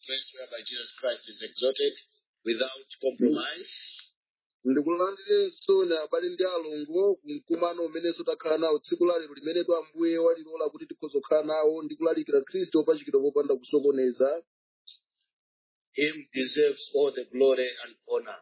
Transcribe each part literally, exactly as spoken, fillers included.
place whereby Jesus Christ is exalted without compromise. ndikulandirenso na abale ndi alongo kumkumano umenenso takhala nawo tsiku la lero limene Ambuye walilola kuti tikhoza kukhala nawo ndi kulalikira Khristu opachikidwa popanda kusokoneza. Him deserves all the glory and honor.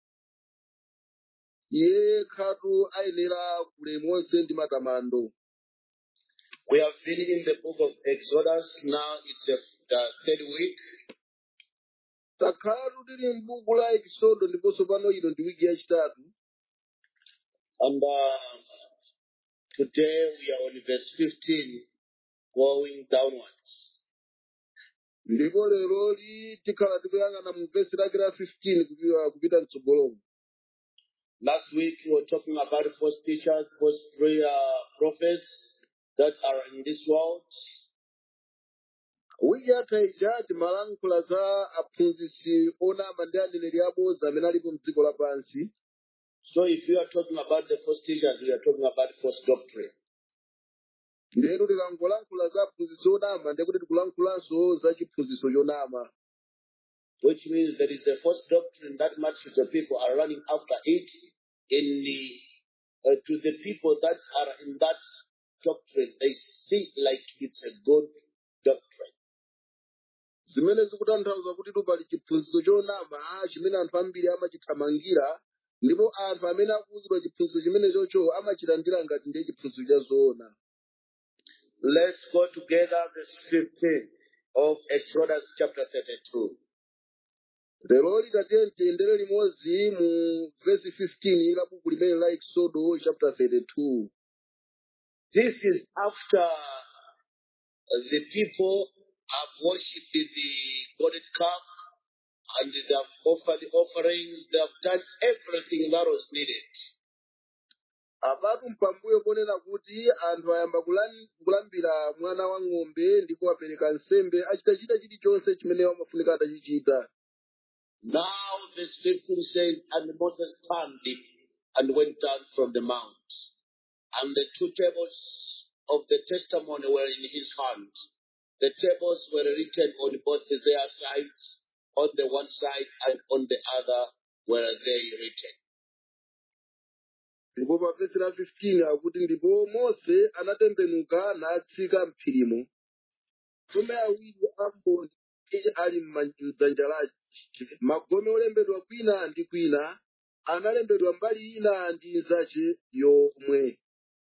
Iye khatu ayenera ulemu wonse ndi matamando. We have been in the book of Exodus. Now it's a, the third week. Takhala tili m'buku la Exodo ndiponso pano ino ndi wiki yachitatu. And uh, today we are on verse fifteen, going downwards. Ndipo lero li tikhala tikuyang'ana mu vesi lake la fifteen kupita kupita mtsogolomo. Last week we were talking about false teachers, false uh, prophets that are in this world. Wiki yatha ija timalankhula za aphunzitsi onama ndi aneneri abodza amene alipo m'dziko lapansi. So if you are talking about the false teachers, we are talking about false doctrine. Ndero tikangolankhula za aphunzitsi onama ndiye kuti tikulankhulanso za chiphunzitso chonama. Which means there is a false doctrine that multitudes of people are running after it in the, uh, to the people that are in that doctrine. They see like it's a good doctrine. Zimene zikutanthauza kuti tupali chiphunzitso chonama chimene anthu ambiri amachithamangira ndipo anthu amene akuwuzidwa chiphunzitso chimene chocho amachilandira ngati ndiye chiphunzitso cha zoona. Let's go together verse fifteen of Exodus chapter thirty-two. Lero litatiye tiyendere limodzi mu verse fifteen la buku limene la Exodo chapter thirty-two. This is after the people have worshipped the golden calf and they have offered offerings. They have done everything that was needed. Apatu mpambuyo ponena kuti anthu ayamba kulambira mwana wa ng'ombe ndipo apereka nsembe achitachita chilichonse chimene amafunika atachichita. Now verse fifteen says, and Moses turned and went down from the mount, and the two tables of the testimony were in his hand. The tables were written on both their sides, on the one side and on the other were they written. Ndipo pa vesi la fifteen akuti ndipo Mose anatembenuka natsika m'phirimo. Magome awiri amboni ali m'dzanja lake. Magome olembedwa kwina ndi kwina analembedwa mbali ina ndi nzache yomwe.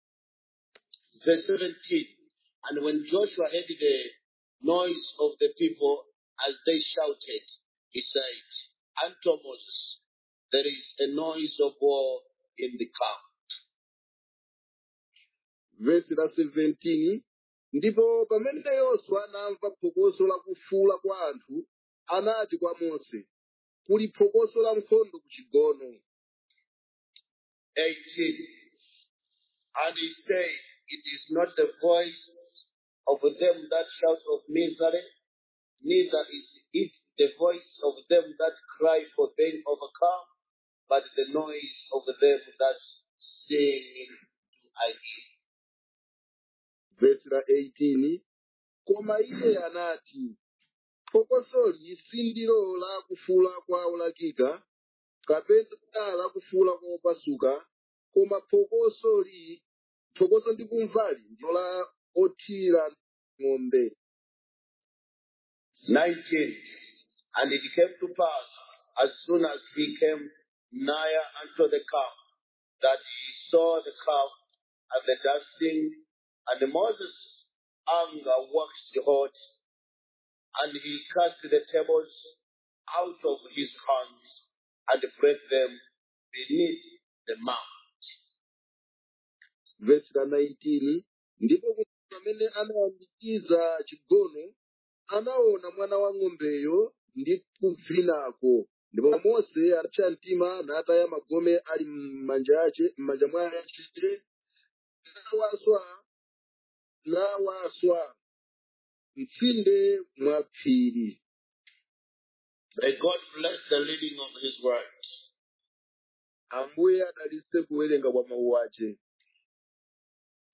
Verse seventeen, and when Joshua heard the noise of the people as they shouted, he said unto Moses, there is a noise of war in the camp. Verse la seventeen, ndipo pamene Yoswa anamva phokoso la kufuwula kwa anthu, anati kwa Mose, kuli phokoso la nkhondo ku chigono. eighteen, and he said, it is not the voice of them that shout of misery, neither is it the voice of them that cry for being overcome, but the noise of them that sing I hear. Verse la eighteen, koma iye anati, phokosoli sindilo la kufuwula kwa olakika, kapena la kufuwula kwa opasuka, koma phokosoli, phokoso ndi kumvali ndilo la othira ng'ombe. nineteen, and it came to pass, as soon as he came nigher unto the camp, that he saw the calf and the dancing, and Moses' anger waxed hot, and he cast the tables out of his hands and brake them beneath the mount. Verse la nineteen, ndipo pamene anayambikiza chigono, anaona mwana wa ng'ombeyo ndi kuvinako. Ndipo Mose anapsa mtima nataya magome ali m'manja ake, m'manja mwake, nawaswa, nawaswa mtsinde mwa phiri. May God bless the reading of his word. Ambuye adalitse kuwerenga kwa mawu ake.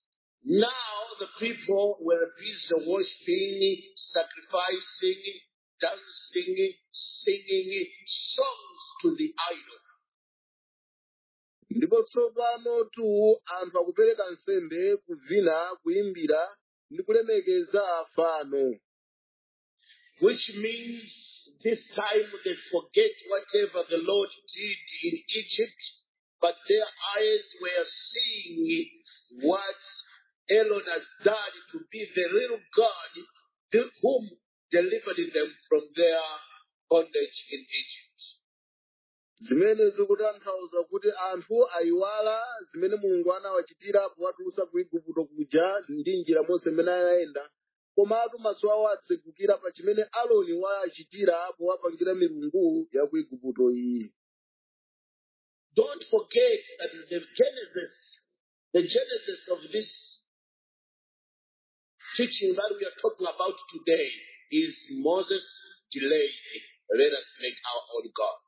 Now the people were busy worshiping, sacrificing, dancing, singing songs to the idol. ndipo tsopano tu anthu akupereka nsembe, kuvina, kuyimbira ndi kulemekeza fano. Which means this time they forget whatever the Lord did in Egypt, but their eyes were seeing what Aaron has done to be the real God, the, whom delivered them from their bondage in Egypt. Zimene zikutanthauza kuti anthu ayiwala zimene Mulungu anawachitira powatulutsa ku Igupto kuja ndi njira monse imene anayenda, komatu maso awo atsegukira pa chimene Aaroni wachitira powapangira milungu ya ku Igupto iyi. Don't forget that the genesis, the genesis of this teaching that we are talking about today is Moses delayed. Let us make our own God.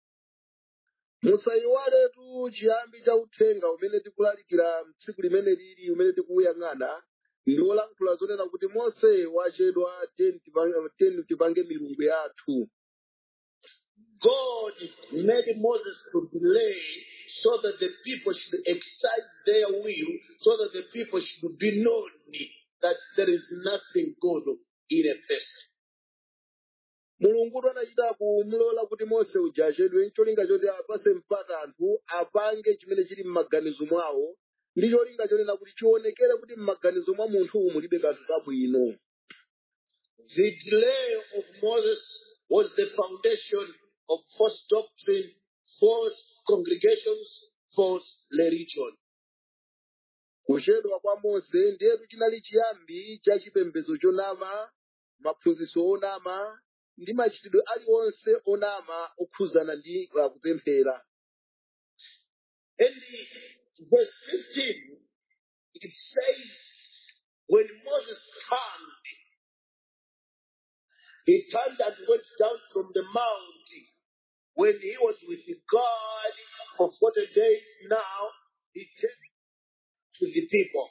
Musayiwaletu chiyambi cha uthenga umene tikulalikira tsiku limene lili umene tikuyang'ana ndi wolankhula zonena kuti Mose wachedwa tiyeni tipange milungu yathu. God made Moses to delay so that the people should exercise their will, so that the people should be known that there is nothing good in a person. Mulungu anachita kumulola kuti Mose uja achedwe n'cholinga choti apase mpata anthu apange chimene chili m'maganizo mwawo ndi cholinga chonena kuti chionekere kuti m'maganizo mwa munthu mulibe kanthu kabwino. The delay of Moses was the foundation of false doctrine, false congregations, false religion. Kuchedwa kwa Mose ndiyetu chinali chiyambi cha chipembedzo chonama, maphunzitso onama, ndi machitidwe aliwonse onama okhuzana ndi kupemphera. And verse fifteen, it says, when Moses turned, he turned and went down from the mount. When he was with God for forty days now, he turned to the people.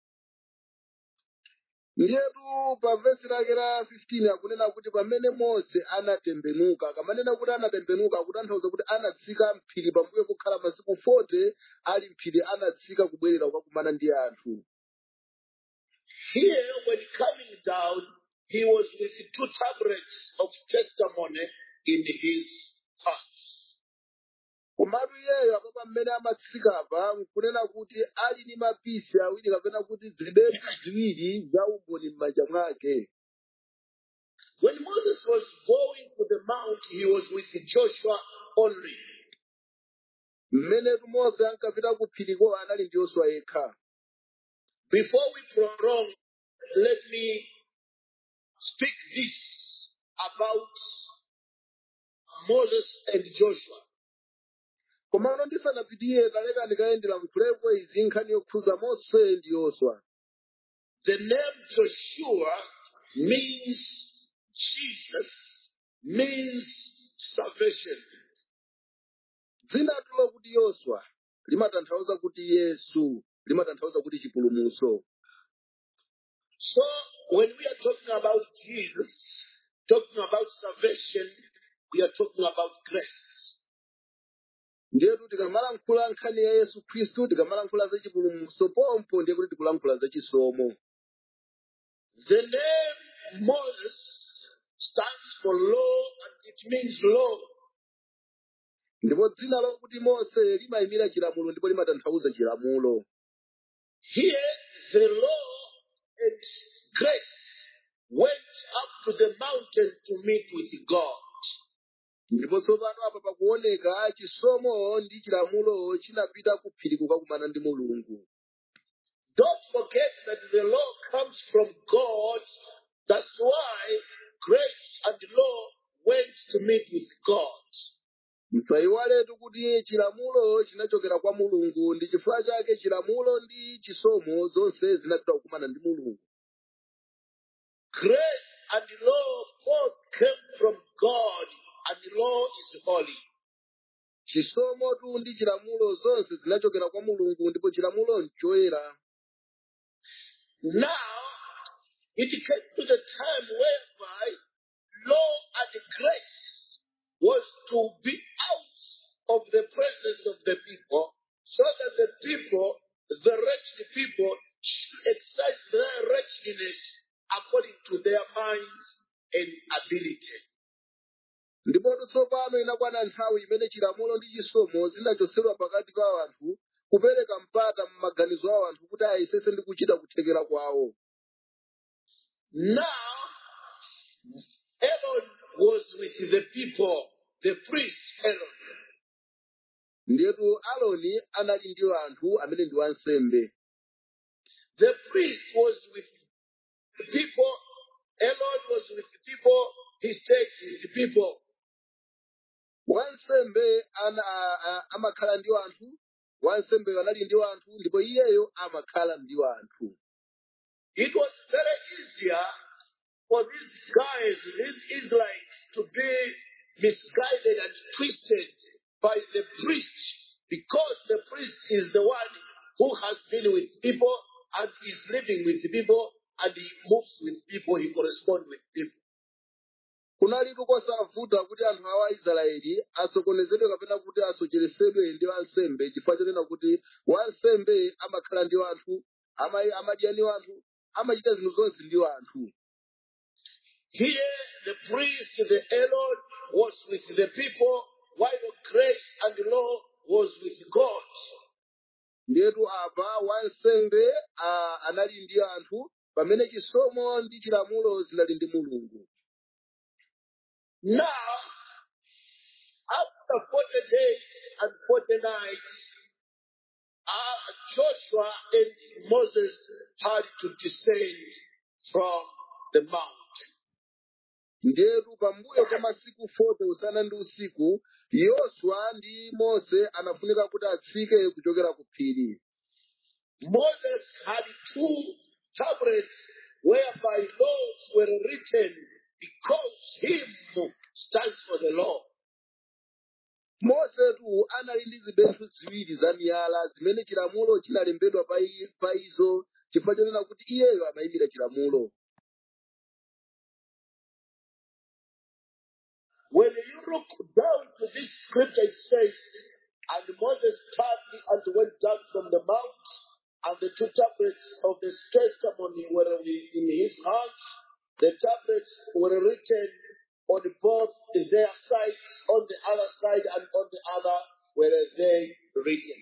Ndiyetu pa vesi lake la fifteen akunena kuti pamene Mose anatembenuka, kamanena kuti anatembenuka akutanthauza kuti anatsika mphiri pambuyo kukhala masiku forty ali mphiri anatsika kubwerera kukakumana ndi anthu. Here, when coming down, he was with two tablets of testimony in his hands. Komatu iyeyo apa pamene amatsika apa nkunena kuti ali ndi mapisi awiri kapena kuti zibetu ziwiri za umboni m'manja mwake. When Moses was going to the mount, he was with Joshua only. Mmene Mose ankapita ku phiriko anali ndi Yoswa yekha. Before we prolong, let me speak this about Moses and Joshua. Komano ndisanapitiye taleka ndikayendera mkulepo izi nkhani yokhuza Mose ndi Yoswa. The name Joshua means Jesus, means salvation. Dzina tulo kuti Yoswa limatanthauza kuti Yesu, limatanthauza kuti chipulumutso. So when we are talking about Jesus, talking about salvation, we are talking about grace. Ndiyetu tikamalankhula nkhani ya Yesu Khristu, tikamalankhula za chipulumutso pompo ndiye kuti tikulankhula za chisomo. The name Moses stands for law and it means law. Ndipo dzina lokuti Mose limayimira chilamulo ndipo limatanthauza chilamulo. Here the law and grace went up to the mountain to meet with God. Ndipo tsopano apa pakuoneka chisomo ndi chilamulo chinapita ku phiri kukakumana ndi Mulungu. Don't forget that the law comes from God. That's why grace and law went to meet with God. Msayiwaletu kuti chilamulo chinachokera kwa Mulungu, ndi chifukwa chake chilamulo ndi chisomo zonse zinapita kukumana ndi Mulungu. Grace and law both came from God, and the law is holy. Chisomo tu ndi chilamulo zonse zinachokera kwa Mulungu ndipo chilamulo nchoyera. Now, it came to the time whereby law and grace was to be out of the presence of the people, so that the people, the wretched people, should exercise their wretchedness according to their minds and ability. ndipo tsopano inakwana nthawi imene chilamulo ndi chisomo zinachotsedwa pakati pa anthu kupereka mpata m'maganizo awo anthu kuti ayesese ndi kuchita kuthekera kwawo. Now, Aaron was with the people, the priest Aaron. Ndiyetu Aaroni anali ndi anthu amene ndi wansembe. The priest was with the people, Aaron was with the people, he stays with the people. Wansembe ana amakhala ndi anthu, wansembe anali ndi anthu, ndipo iyeyo amakhala ndi anthu. It was very easier for these guys, these Israelites, to be misguided and twisted by the priest, because the priest is the one who has been with people and is living with the people and he moves with people, he corresponds with people. Kunalitu kosavuta kuti anthu awa Israeli asokonezedwe kapena kuti asocheresedwe ndi wansembe chifukwa chonena kuti wansembe amakhala ndi anthu, amadya ndi anthu, amachita zinthu zonse ndi anthu. Here the priest, the Aaron, was with the people, while the grace and the law was with God. Ndiyetu apa wansembe anali ndi anthu pamene chisomo ndi chilamulo zinali ndi Mulungu. Now, after forty days and forty nights, uh, Joshua and Moses had to descend from the mountain. Ndiyetu pambuyo kwa masiku forty usana ndi usiku, Yoswa ndi Mose anafunika kuti atsike kuchokera ku phiri. Moses had two tablets whereby laws were written, because him stands for the law. Mose tu anali ndi zibenthu ziwiri za miyala zimene chilamulo chinalembedwa pa izo chifukwa chonena kuti iyeyo amayimira chilamulo. When you look down to this scripture, it says, and Moses turned and went down from the mount, and the two tablets of the testimony were in his hands. The tablets were written on both their sides, on the other side and on the other were they written.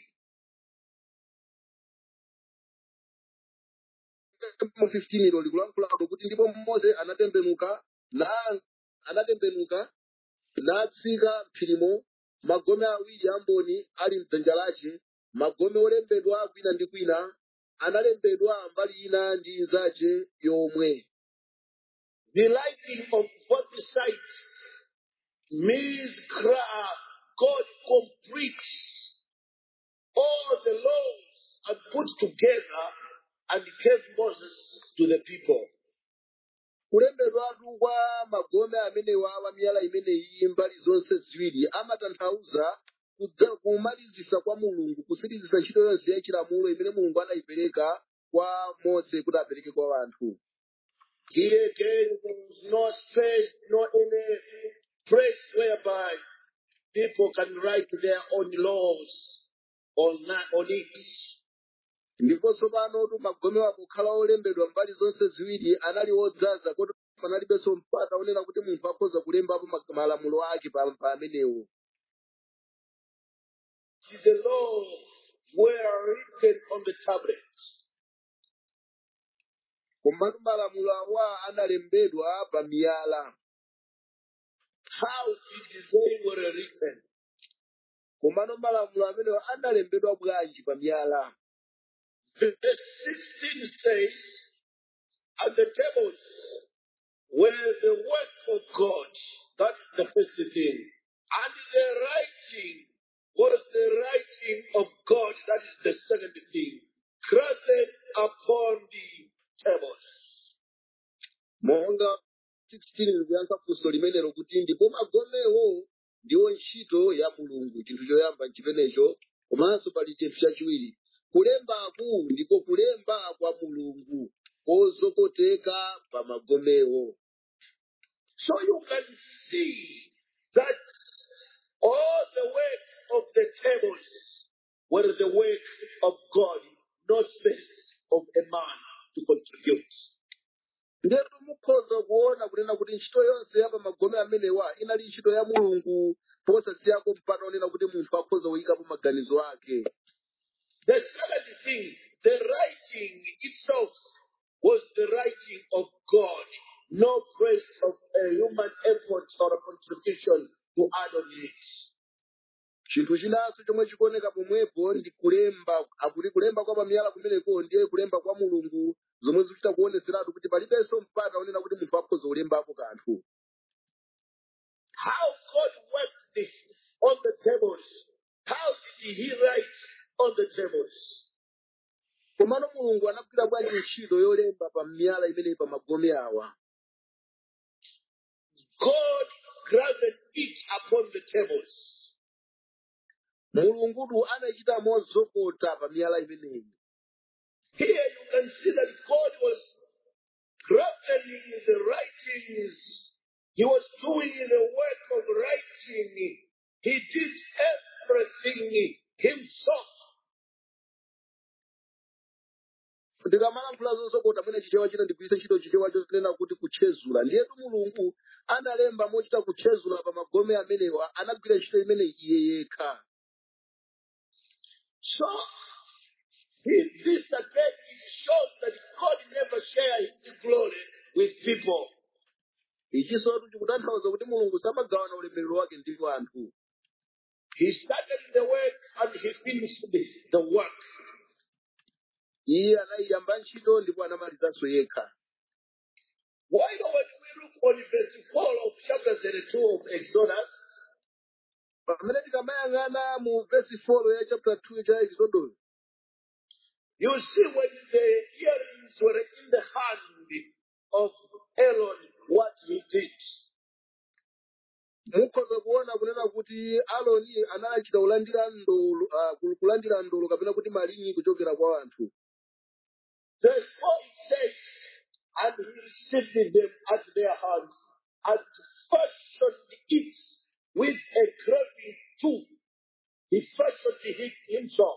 fifteen ilo likulankhula kuti ndipo Mose anatembenuka na anatembenuka natsika phirimo, magome awiri amboni ali mdzanja lache, magome olembedwa kwina ndi kwina analembedwa mbali ina ndi inzache yomwe. The writing of both sides means God completes all the laws and put together and gave Moses to the people. Kulembedwatu kwa magome amenewa wa miyala imeneyi mbali zonse ziwiri amatanthauza kumalizisa kwa Mulungu, kusirizisa ntchito yonse ya chilamulo imene Mulungu anayipereka kwa Mose kuti apereke kwa anthu. Here again, there was no space, no any place whereby people can write their own laws on, on it. Ndipo tsopano tu magome akukhala olembedwa mbali zonse ziwiri anali odzaza kuti panalibenso mpata onena kuti munthu akhoza kulembapo malamulo ake pa amenewo. The laws were written on the tablets. Komatu malamulo awa analembedwa pa miyala. How did they were written? Komatu malamulo amenewa analembedwa bwanji pa miyala. Verse sixteen says, and the tables were the work of God. That is the first thing. And the writing was the writing of God. That is the second thing. Graven upon the tables. Monga sixteen likuyankha funso limenelo kuti ndipo magomewo ndiwo ntchito ya Mulungu, chinthu choyamba chimenecho, komanso pali chinthu chachiwiri. Kulembaku ndiko kulemba kwa Mulungu kozokoteka pa magomewo. So you can see that all the works of the tables were the work of God, no space of a man to contribute. Ndetu mukhoza kuona kunena kuti ntchito yonse ya pamagome amenewa inali ntchito ya mulungu posasiyako mpata onena kuti munthu akhoza kuyikapo maganizo ake. The second thing, the writing itself was the writing of God, no trace of a human effort or a contribution to add on it. Chinthu chinanso chomwe chikuoneka pomwepo ndi kulemba, akuti kulemba kwa pamiyala kumeneko ndiye kulemba kwa mulungu, zomwe zikuchita kuoneseratu kuti palibenso mpata onena kuti munthu akhoza kulembapo kanthu. How God worked on the tables? How did he write on the tables? Komano mulungu anagwira bwanji ntchito yolemba pa miyala imeneyi pa magome awa. God graved it upon the tables. Mulungudu anachita mozokota pa miyala imeneyi. Here you can see that God was graving the writings. He was doing the work of writing. He did everything himself. Ndikamalankhula zozokota mwina chichewa china ndigwiritse ntchito chichewa chonena kuti kutchezula. Ndiyetu mulungu analemba mochita kutchezula pa magome amenewa, anagwira ntchito imeneyi iye yekha. So, he- this again, it shows that God never shared his glory with people. Ichisotu chikutanthauza kuti mulungu samagawana ulemerero wake ndi anthu. He started the work and he finished the, the work. Iye anayiyamba ntchito ndipo anamalizanso yekha. Why don't we look on verse four of chapter thirty-two of Exodus? Pamene tikamayang'ana mu verse four ya chapter two cha Exodus, You see when the earrings were in the hand of Aaron, what he did. mukhoza kuona kunena kuti Aloni anachita kulandira ndolo, ah, kulandira ndolo kapena kuti malinyi kuchokera kwa anthu. Verse four it says, and he received them at their hands and fashioned it with a graving tool. He fashioned it himself.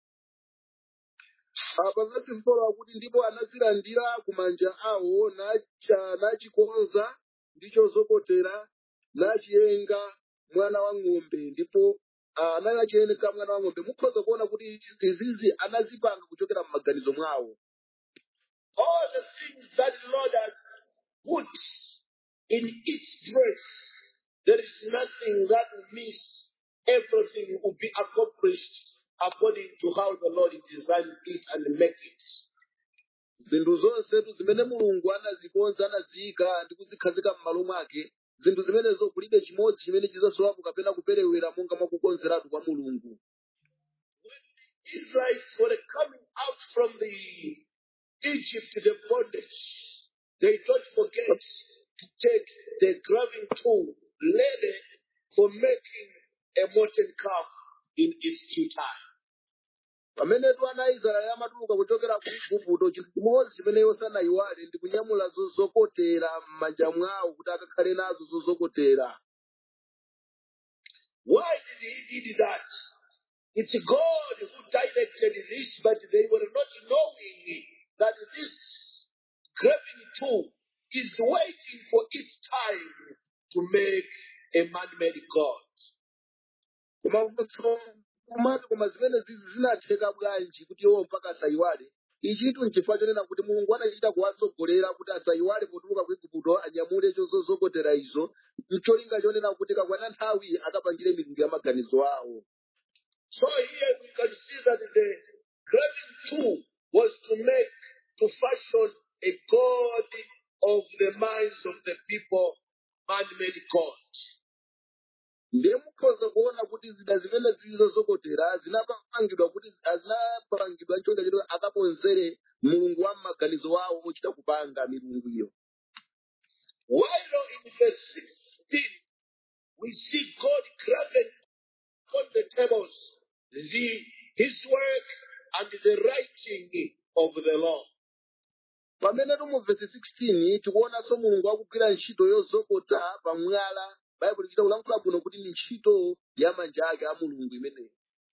Apa verse four akuti ndipo anazilandira kumanja awo nacha- nachikonza ndicho zokotera nachiyenga mwana wa ng'ombe ndipo ah, anachiyenga mwana wa ng'ombe. Mukhoza kuona kuti izizi anazipanga kuchokera m'maganizo mwawo. All the things that the Lord has put in its place, there is nothing that will miss. Everything will be accomplished according to how the Lord designed it and make it. Zinthu zonsetu zimene mulungu anazikonza anaziyika ndi kuzikhazika m'malo mwake, zinthu zimenezo kulibe chimodzi chimene chizasowapo kapena kuperewera monga mwakukonzeratu kwa mulungu. Israelites were coming out from the Egypt, the bondage. They don't forget to take the graving tool ready for making a molten calf in its due time. Pamenetu ana Israeli amatuluka kuchokera ku Igupto, chinthu chimodzi chimene iwo sanayiwale ndi kunyamula zozokotera m'manja mwawo kuti akakhale nazo zozokotera. Why did he did that? It's God who directed this, but they were not knowing that this graving tool is waiting for its time to make a man-made God. Koma kumati koma zimene zizi zinatheka bwanji kuti iwo mpaka asayiwale. Ichitu n'chifukwa chonena kuti mulungu anachita kuwatsogolera kuti asayiwale potuluka ku Igupto anyamule zozokotera izo, n'cholinga chonena kuti kakwana nthawi akapangire milungu ya maganizo awo. So here we can see that the graving tool was to make, to fashion a God of the minds of the people, man-made God. Ndiye mukhoza kuona kuti zida zimene zili zozokotera zinapangidwa kuti zinapangidwa n'cholinga choti akakonzere mulungu wa maganizo awo ochita kupanga milungu iyo. While in verse sixteen, we see God graven on the tables the, his work and the writing of the law. Pamene pamene mu vesi sixteen tikuonanso mulungu akugwira ntchito yozokota pa mwala. Baibulo ichita kulankhula bwino kuti ndi ntchito ya manja ake a mulungu imeneyi.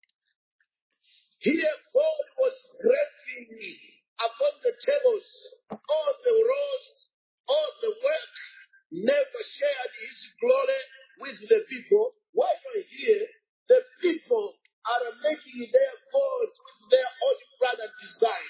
Here God was graving upon the tables all the roles, all the work, never shared his glory with the people. While here, the people are making their gods with their own plan and design.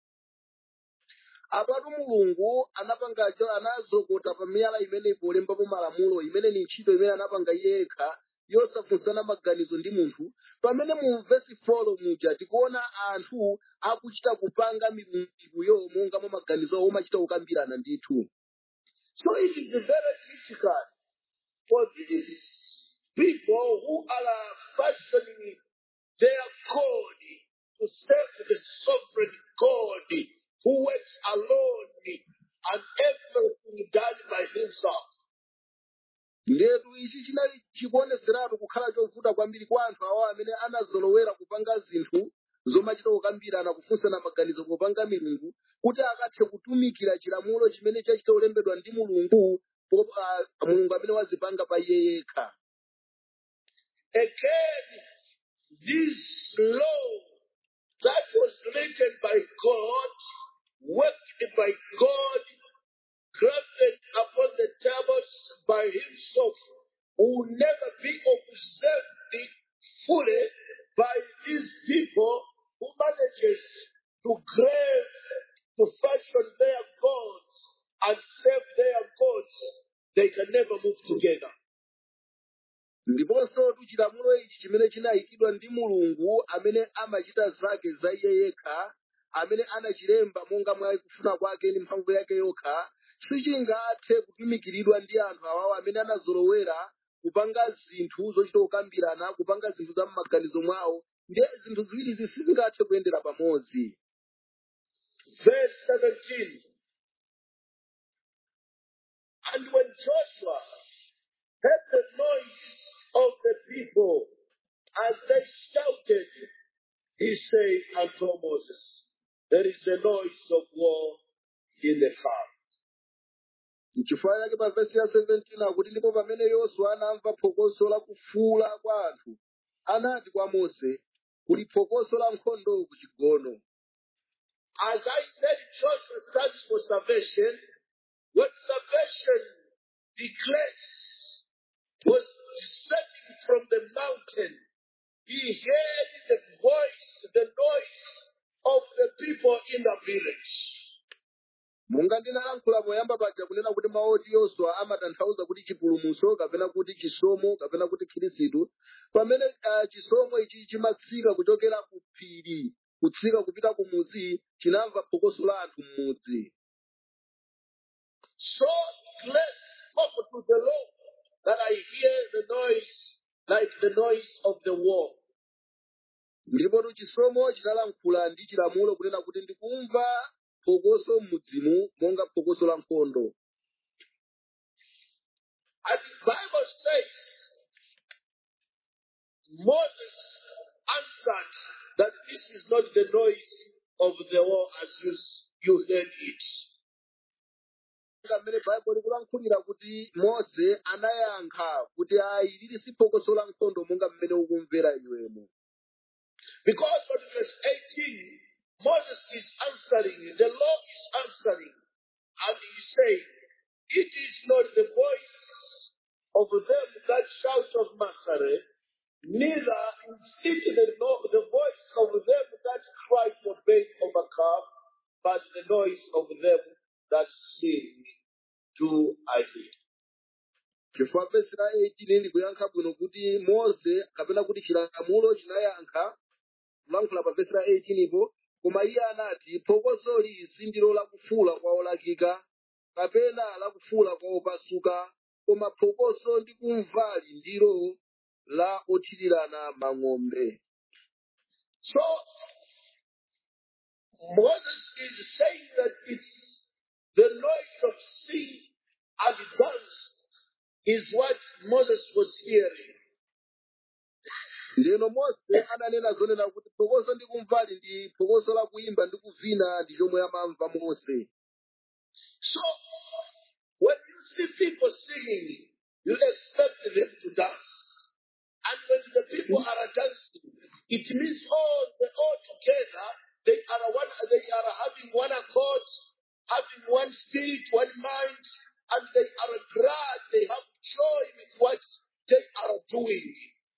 Apatu mulungu anapangacho anazokota pa miyala imene polembapo malamulo imene ni ntchito imene anapanga yekha yosafunsana maganizo ndi munthu. Pamene mu vesi four muja tikuona anthu akuchita kupanga milunguyo monga mwa maganizo awo omachita kukambirana ndithu. So it is very difficult for these people who are fashioning their God to serve the sovereign God who works alone and everything done by himself. Ndetu ichi chinali chikuoneseratu kukhala chovuta kwambiri kwa anthu awo amene anazolowera kupanga zinthu zomachita kukambirana kufunsana maganizo popanga milungu kuti akathe kutumikira chilamulo chimene chachita kulembedwa ndi mulungu mulungu amene wazipanga pa iye yekha. Again, this law that was written by God, worked by God, granted upon the tables by himself, will never be observed fully by these people who manages to grave, to fashion their gods and serve their gods. They can never move together. Ndiponso chilamulo ichi chimene chinayikidwa ndi mulungu amene amachita zake za iye yekha, amene anachilemba monga mwa kufuna kwake ndi mphamvu yake yokha, sichingathe kutumikiridwa ndi anthu awawo amene anazolowera kupanga zinthu zochita kukambirana, kupanga zinthu za m'maganizo mwawo, ndiye zinthu ziwiri sizingathe kuyendera pamodzi. Verse seventeen. And when Joshua heard the noise of the people as they shouted, he said unto Moses, there is the noise of war in the camp. N'chifukwa chake pa vesi ya seventeen akuti ndipo pamene Yoswa anamva phokoso la kufuula kwa anthu, anati kwa Mose, kuli phokoso la nkhondo ku chigono. As I said, Joshua stands for salvation. When salvation declares, was descending from the mountain, he heard the voice, the noise of the people in the village. Munga ndinalankhula poyamba paja kunena kuti mawu oti Yoswa amatanthauza kuti chipulumutso kapena kuti chisomo kapena kuti khirisitu. Pamene uh, chisomo ichi chimatsika kuchokera ku phiri kutsika kupita ku mudzi, chinamva phokoso la anthu m'mudzi. So bless spoke to the Lord that I hear the noise like the noise of the war. Ndipo chisomo chinalankhula ndi chilamulo kunena kuti ndikumva phokoso m'mudzimu monga phokoso la nkhondo. And the Bible says Moses answered that this is not the noise of the war as you, you heard it. Pamene Bible ikulankhulira kuti Mose anayankha kuti ayi lili si phokoso la nkhondo monga mmene ukumvera iwemo. Because on verse eighteen, Moses is answering, the law is answering, and he said, it is not the voice of them that shout of Massare, neither is it the, the voice of them that cry for base of a calf, but the noise of them that sing to I hear. Chifukwa vesi la eighteen likuyankha bwino kuti Mose kapena kuti chilamulo chinayankha kulankhula pa vesi la eighteen ipo, koma iye anati phokosoli sindilo la kufuula kwa olakika kapena la kufuula kwa opasuka, koma phokoso ndi kumvali ndilo la othirirana mang'ombe. So Moses is saying that it's the noise of sin and dance is what Moses was hearing. Ndeno Mose ananena zonena kuti phokoso ndi kumvali ndi phokoso la kuimba ndi kuvina ndi chomwe amamva Mose. So when you see people singing, you expect them to dance. And when the people are dancing, it means all the all together they are one they are having one accord, having one spirit, one mind, and they are glad, they have joy with what they are doing.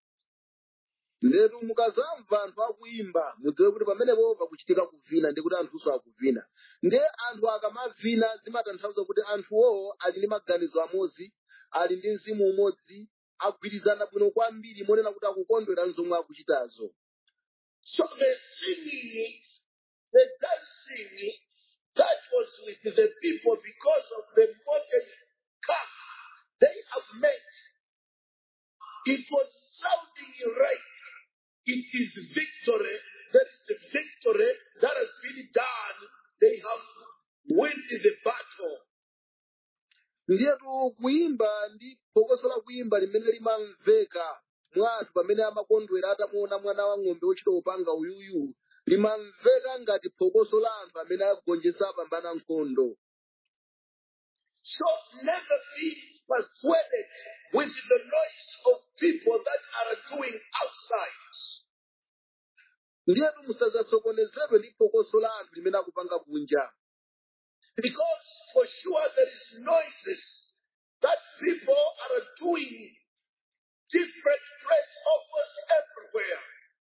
Lero mukazamva anthu akuimba mudziwe kuti pamenepo pakuchitika kuvina ndi kuti anthuso akuvina. Nde anthu akamavina zimatanthauza kuti anthuwo ali ndi maganizo amodzi, ali ndi mzimu umodzi, agwirizana bwino kwambiri monena kuti akukondwera zomwe akuchitazo. So the singing, the dancing, that was with the people because of the modern camp they have made. It was sounding right. It is victory. There is a victory that has been done. They have won the battle. Ndiyetu kuimba ndi phokoso la kuimba limene limamveka mwa anthu pamene amakondwera atamuona mwana wa ng'ombe wochita upanga uyuyu, limamveka ngati phokoso la anthu amene agonjetsa apambana nkhondo. So never be persuaded with the noise of people that are doing outside. Ndiyetu musazasokonezedwe ndi phokoso la anthu limene akupanga kunja. Because for sure there is noises that people are doing different place almost everywhere.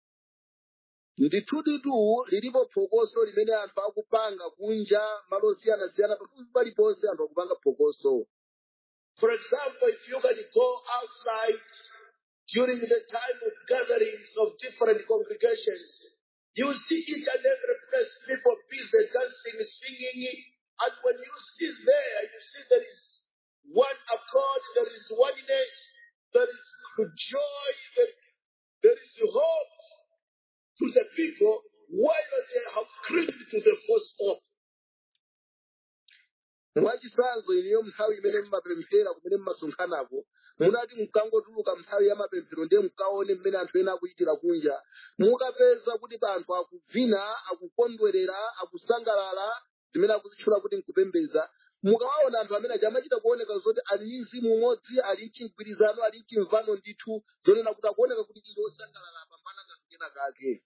Ndithu lilipo phokoso limene anthu akupanga kunja malo osiyanasiyana pafupi paliponse anthu akupanga phokoso. For example, if you can go outside during the time of gatherings of different congregations, you see each and every place people busy dancing, singing, and when you see there, you see there is one accord, there is oneness, there is joy, there, there is hope to the people while they have clinged to the false hope. Mwachisanzo iniyo nthawi imene mmapemphera kumene mmasonkhanako munati mukangotuluka nthawi ya mapemphero ndiye mukaone mmene anthu ena akuchitira kunja, mukapeza kuti anthu akuvina, akukondwerera, akusangalala, zimene akuzitchula kuti nkupembedza, mukawaona anthu amene amachita kuoneka zoti ali ndi mzimu umodzi, ali ndi chigwirizano, ali ndi chimvano ndithu, zonena kuti akuoneka kuti ndi osangalala apambana kena kake.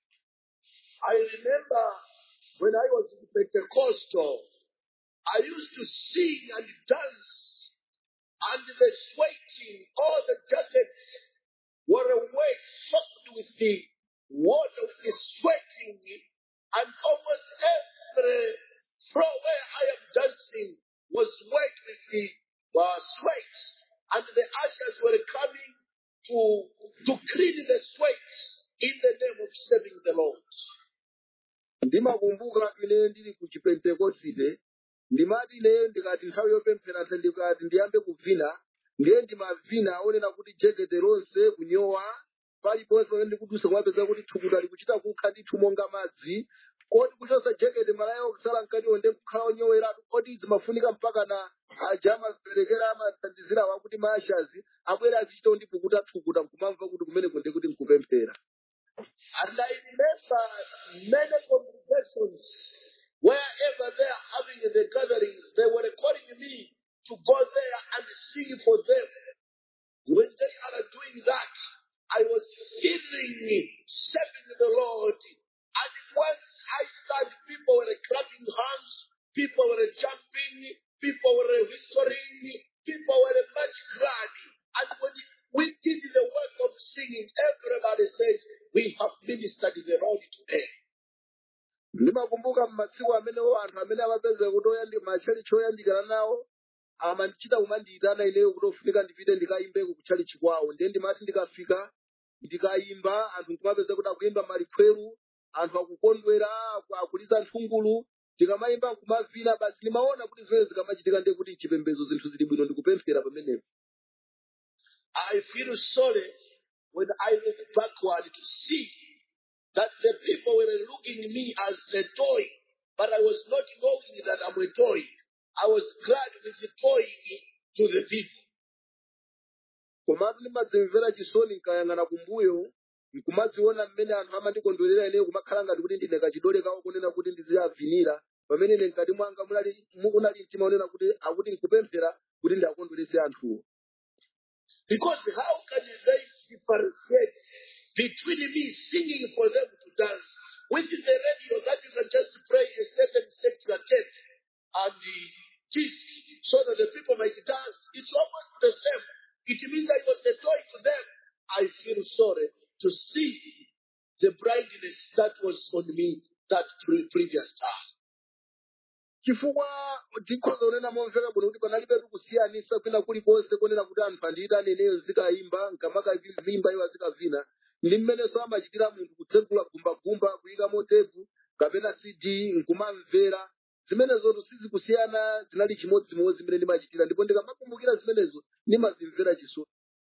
I remember when I was in Pentecostal, I used to sing and dance, and the sweating, all the jackets were wet, soaked with the water, with the sweating, and almost every floor where I am dancing was wet with the uh, sweat, and the ushers were coming to, to clean the sweat in the name of serving the Lord. Ndimakumbuka ine ndili ku Chipentekosite, ndimati ine ndikati nthawi yopemphera ndikati ndiyambe kuvina, ndiye ndimavina aonena kuti jekete lonse kunyowa, paliponse pamene ndikudusa kumapeza kuti thukuta likuchita kukha ndithu monga madzi, kodi kuchosa jekete malaya okusala mkatiwo ndi kukhala onyoweratu, kodi zimafunika mpaka na aja amaperekera amathandizira wakuti maashazi abwera azichita ndipukuta thukuta nkumamva kuti kumene kunde kuti nkupemphera. And I remember many congregations, wherever they are having the gatherings, they were calling me to go there and sing for them. When they are doing that, I was feeling serving the Lord. And once I started, people were clapping hands, people were jumping, people were whispering, people were much glad. And when we did the work of singing, everybody says, we have ministered the Lord today. Ndimakumbuka m'masiku amene anthu amene amapeza kuti oyandi machalichi oyandikana nawo amandichita kumandiyitana ineyo kuti ofunika ndipite ndikayimbeko kuchalichi kwawo, ndiye ndimati ndikafika ndikayimba anthu nkumapeza kuti akuyimba malikhweru, anthu akukondwera, akuliza nthungulu, ndikamayimba nkumavina, basi ndimaona kuti zimene zikamachitika ndiye kuti chipembedzo zinthu zili bwino ndikupemphera pamenepo. I feel sorry when I look backward to see that the people were looking at me as a toy, but I was not knowing that I'm a toy. I was glad with the toy to the people. Komatu ndimadzimvera chisoni nkayang'ana kumbuyo, nkumadziona mmene anthu amandikondwerera ineyo kumakhala ngati kuti ndine kachidole kawo kunena kuti ndiziyavinira, pamene ine mkati mwanga munali mu- unali mtima unena kuti akuti nkupemphera kuti ndiakondwerese anthuwo. Because how can they differentiate between me singing for them to dance with the radio that you can just play a certain secular tape and the disc so that the people might dance? It's almost the same. It means I was a toy to them. I feel sorry to see the blindness that was on me that pre- previous time. chifukwa tikhoza kunena momveka bwino kuti panalibe kusiyanisa kwina kulikonse konena kuti anthu andiyitane ineyo zikayimba nkamakavimba iwo azikavina ndi mmenenso amachitira munthu kutsegula gumbagumba kuyikamo tepu kapena cd nkumamvera zimenezotu sizikusiyana zinali chimodzimodzi zimene ndimachitira ndipo ndikamakumbukira zimenezo ndimazimvera chisoni.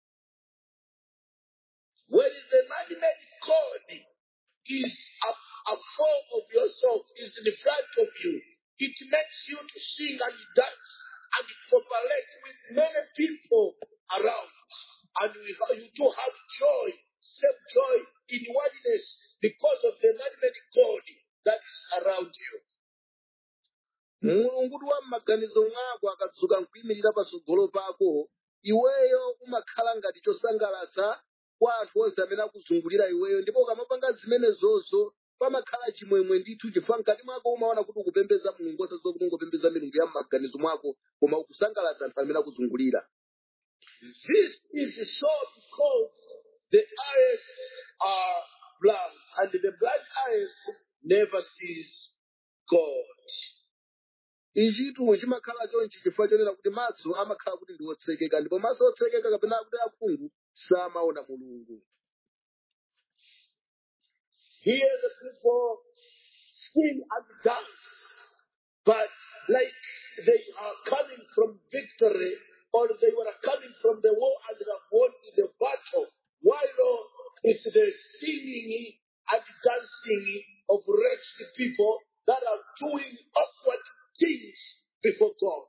When the man-made God is a, a form of yourself, is in front of you, it makes you to sing and dance and cooperate with many people around. And we, you do have joy, same joy in oneness because of the man-made God that is around you. mulungu wa m'maganizo mwako akadzuka nkuyimirira patsogolo pako iweyo umakhala ngati chosangalatsa kwa anthu onse amene akuzungulira iweyo ndipo ukamapanga zimenezozo pamakhala chimwemwe ndithu chifukwa mkati mwako umaona kuti ukupembedza mulungu osadziwa kuti ungopembedza milungu ya m'maganizo mwako koma ukusangalatsa anthu amene akuzungulira. This is so because the eyes are blind and the blind eyes never sees God. ichitu chimakhala chonchi chifukwa chonena kuti maso amakhala kuti ndi otsekeka ndipo maso otsekeka kapena kuti akhungu samaona mulungu. Here the people sing and dance, but like they are coming from victory or they were coming from the war and they have won the battle, while it's the singing and dancing of wretched people that are doing awkward things before God.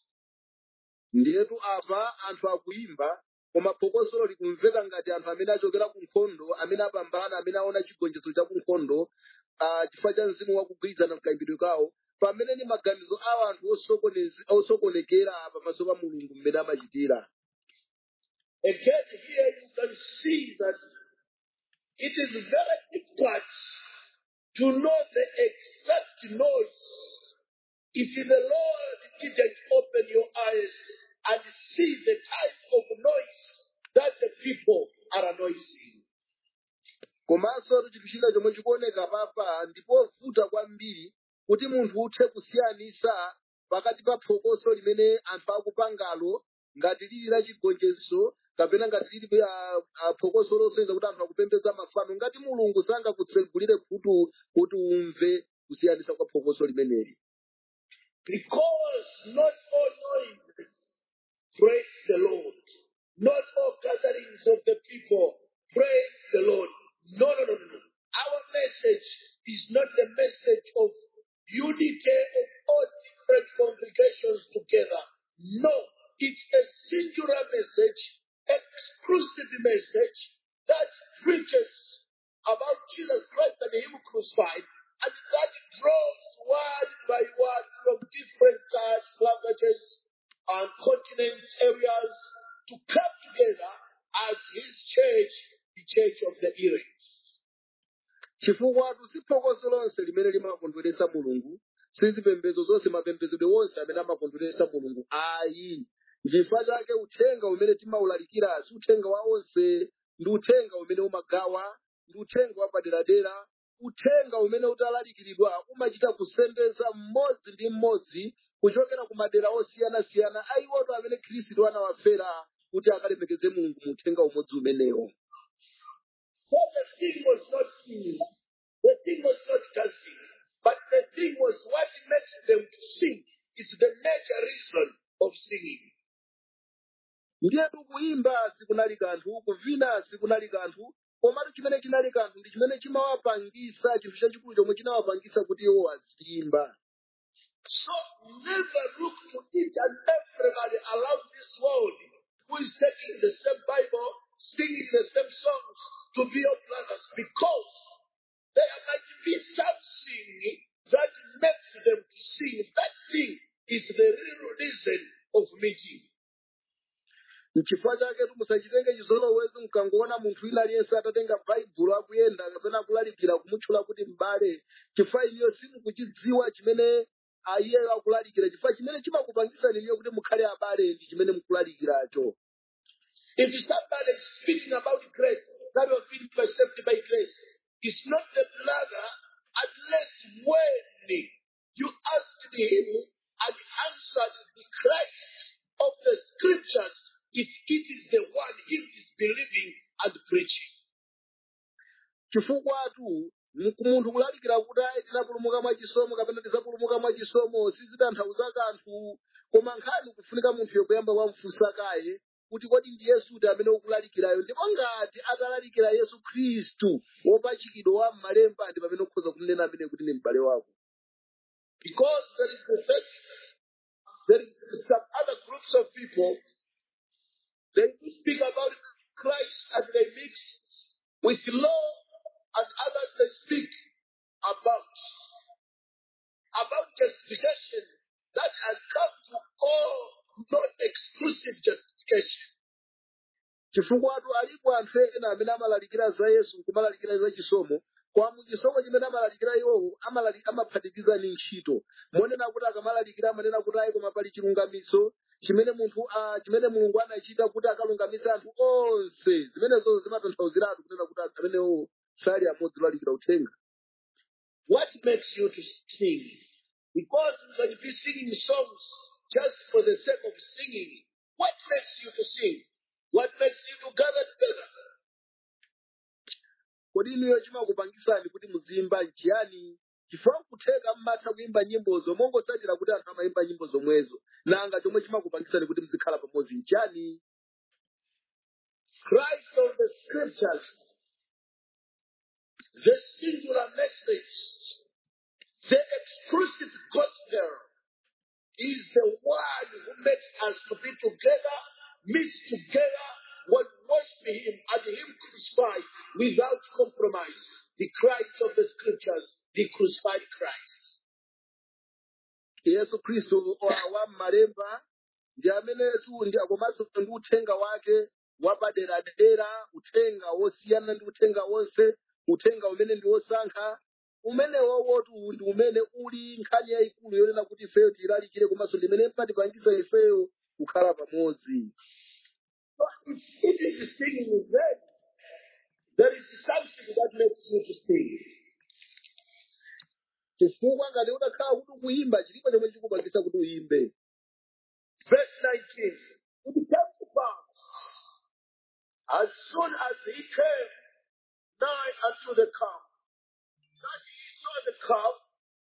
ndiyetu apa anthu akuyimba koma phokosolo likumveka ngati anthu amene achokera ku nkhondo amene apambana amene aona chigonjetso cha ku nkhondo ah, chifukwa cha mzimu wakugwirizana mkayimbidwe kawo pamene ni maganizo awo anthu osokonezi- osokonekera pamaso pa mulungu mmene amachitira. Again, here you can see that it is very difficult to know the exact noise if the Lord didn't open your eyes and see the type of noise that the people are noising. komanso chinthu china chomwe chikuoneka papa ndipovuta kwambiri kuti munthu uthe kusiyanisa pakati pa phokoso limene anthu akupangalo ngati lili la chigonjetso kapena ngati lili ah, ah, phokoso losonyeza kuti anthu akupembedza mafano ngati mulungu sangakutsegulire khutu kuti umve kusiyanisa kwa phokoso limeneli. Because not all noise praise the Lord. Not all gatherings of the people praise the Lord. No, no, no, no. no. Our message is not the message of unity of all different congregations together. No, it's a singular message, exclusive message that preaches about Jesus Christ and Him crucified, and that draws word by word from different types, languages, and continents, areas to come together as His church, the church of the elect. chifukwa si phokoso lonse limene limakondweresa mulungu sizipembedzo zonse mapembedzedwe wonse amene amakondweresa mulungu ayi. N'chifukwa chake uthenga umene timawulalikira si uthenga wa onse ndi uthenga umene umagawa ndi uthenga wa paderadera uthenga umene utalalikiridwa umachita kusendeza mmodzi ndi mmodzi kuchokera ku madera osiyanasiyana a iwoto amene khristu anawafera kuti akalemekeze mulungu mu uthenga umodzi umenewo. So the thing was not singing, the thing was not dancing, but the thing was what makes them to sing is the major reason of singing. ndiyetu kuyimba sikunali kanthu kuvina sikunali kanthu komatu chimene chinali kanthu ndi chimene chimawapangisa chinthu chachikulu chomwe chinawapangisa kuti iwo aziyimba. So never look to each and everybody around this world who is taking the same Bible, singing the same songs to be your brothers, because there might be something that makes them to N'chifukwa chake musachitenge chizolowezi mkangoona munthu wina aliyense atatenga baibulo akuyenda kapena akulalikira kumutchula kuti m'bale. Chifukwa iniyo simukuchidziwa chimene iyeyo akulalikira. Chifukwa chimene chimakupangisani iniyo kuti mukhale abale ndi chimene mukulalikiracho. If somebody is speaking about grace, that you have been saved by grace, it's not the brother unless when you asked him and answered the Christ of the scriptures, if it is the one he is believing and preaching. Chifukwa tu munthu kulalikira kuti ayi tinapulumuka mwa chisomo kapena tidzapulumuka mwa chisomo sizitanthauza kanthu, koma nkhani kufunika munthuyo kuyamba wamfunsa kaye kuti kodi ndi Yesuti amene ukulalikirayo, ndipo ngati atalalikira Yesu Khristu wopachikidwa wa m'malemba ndi pamene ukhoza kumnena amene kuti ndi m'bale wako. Because there is the fact, there is some other groups of people, they do speak about Christ and they mix with law, and others they speak about, about justification that has come to all, not exclusive justification. Chifukwa tu alipo anthu ena amene amalalikira za Yesu kumalalikira za chisomo, kwa muchisomo chimene amalalikira iwowo amaphatikiza ndi ntchito. Monena kuti akamalalikira amanena kuti ayi koma pali chilungamiso chimene munthu chimene Mulungu anachita kuti akalungamitse anthu onse. Zimenezo zimatanthauziratu kunena kuti amenewo sali amodzi olalikira uthenga. What makes you to sing? Because you can be singing songs just for the sake of singing. What makes you to sing? What makes you to gather together? Kodi inuyo chimakupangisani kuti muzimba nchiyani? Chifukwa kutheka mmatha kuimba nyimbozo mongosatira kuti anthu amayimba nyimbo zomwezo. Nanga chomwe chimakupangisani kuti muzikhala pamodzi nchiyani? Christ of the scriptures, the singular message, the exclusive gospel is the one who makes us to be together, meet together, when worship him and him crucified without compromise. The Christ of the scriptures, the crucified Christ. Yesu Kristo wa m'malemba ndi amene tu ndi akomanso ndi uthenga wake wapaderadera, uthenga wosiyana ndi uthenga wonse, uthenga umene ndi wosankha, umene wowotu ndi umene uli nkhani yayikulu yonena kuti ifeyo tilalikire komanso limene mpatipangisa ifeyo kukhala pamodzi. If it is singing with them, there is something that makes you to sing. Chifukwa ngati udakhala kuti kuimba chilipo chomwe chikupangisa kuti uimbe. Verse nineteen. It came to pass, as soon as he came nigh unto the camp, that he saw the calf,